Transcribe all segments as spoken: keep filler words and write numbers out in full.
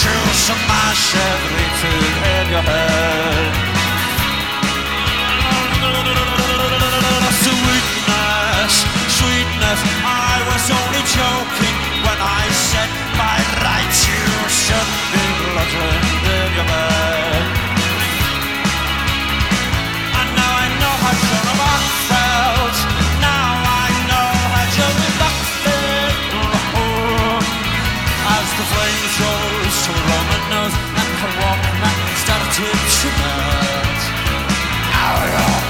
to smash everything in your head. Sweetness, sweetness, I was only joking when I said by right you should be bludgeoned in your bed. And now I know how Joan of Arc felt. Now I know how Joan of Arc felt. As the flames rose to a Roman nose and her Walkman started to melt. Ow, ow.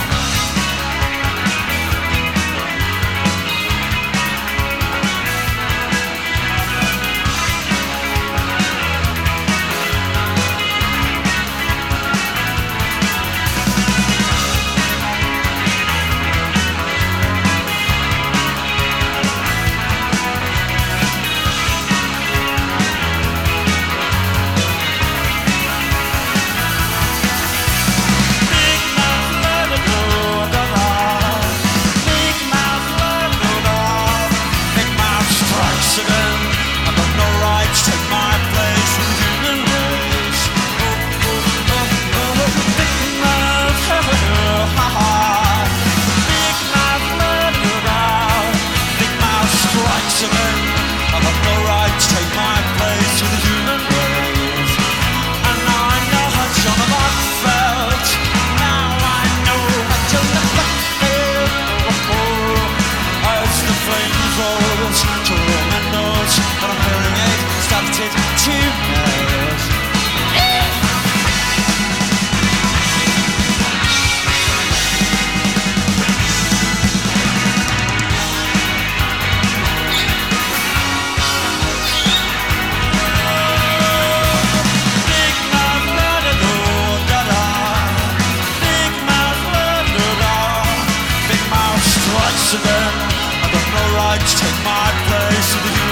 Again, I got no right to take my place in the